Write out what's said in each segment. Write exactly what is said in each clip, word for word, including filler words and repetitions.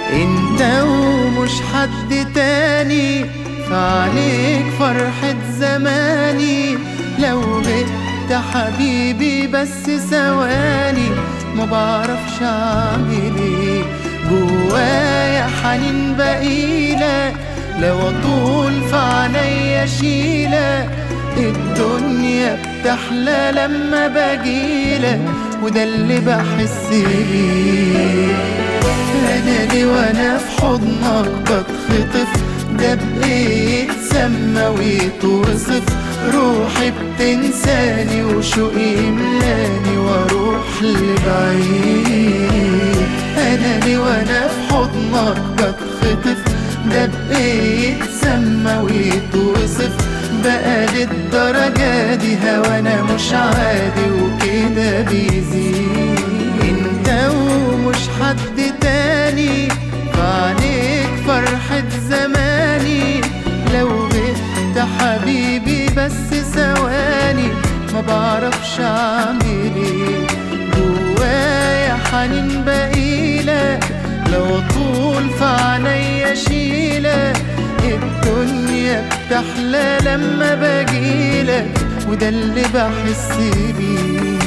انت ومش حد تاني، فعليك فرحة زماني. لو غبت حبيبي بس ثواني، ما بعرفش اعمل ايه. جوايا حنين بقيلك، لو اطول في عينيا اشيلك. الدنيا بتحلى لما بجيلك، وده اللي بحس بيه. انا ليه وانا في حضنك بتخطف، ده بقيت سما ويتوصف. روحي بتنساني وشوقي يملاني واروح لبعيد. انا ليه وانا في حضنك بتخطف، ده بقيت سما ويتوصف. بقى للدرجة دي هوانا مش عادي وكده بيزيد. انت ومش حد تاني، فعليك فرحة زماني. لو غبت حبيبي بس ثواني، ما بعرفش اعمل ايه. جوايا حنين بقيلك، لو اطول في عينيا اشيلك. الدنيا بتحلى لما بجيلك، وده اللي بحس بيه.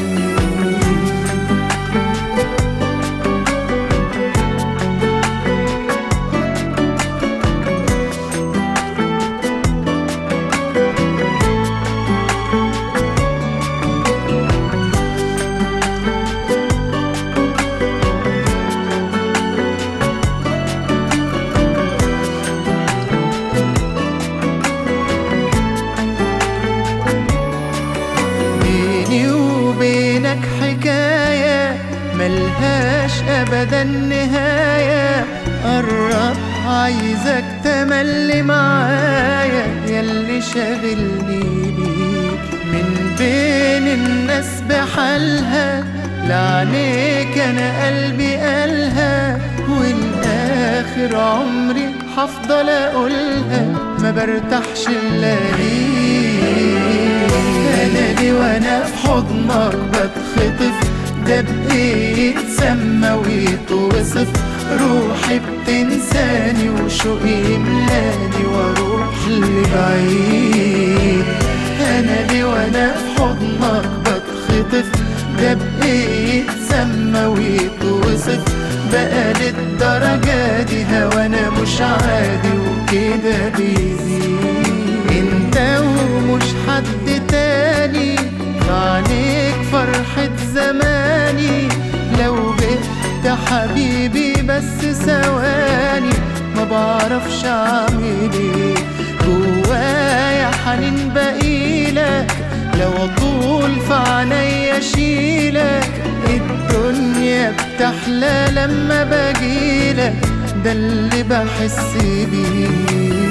بينك حكاية ملهاش أبدا نهاية. قرب عايزك تملي معايا، ياللي شاغلني بيك. من بين الناس بحالها، لعنيك أنا قلبي قالها. والآخر عمري هفضل أقولها، ما برتاحش إلا ليك. أنا ليه وأنا في حضنك بتخطف، ده بقيت سما ويتوصف. روحي بتنساني وشوقي يملاني واروح لبعيد. أنا ليه وأنا في حضنك بتخطف، ده بقيت سما ويتوصف. بقى للدرجة دي هوانا مش عادي وكده بيزيد. انت ومش حد تاني، فعليك فرحة زماني. لو غبت حبيبي بس ثواني، ما بعرفش اعمل ايه. جوايا حنين بقيلك، لو اطول في عينيا اشيلك. الدنيا بتحلى لما بجيلك، ده اللي بحس بيه.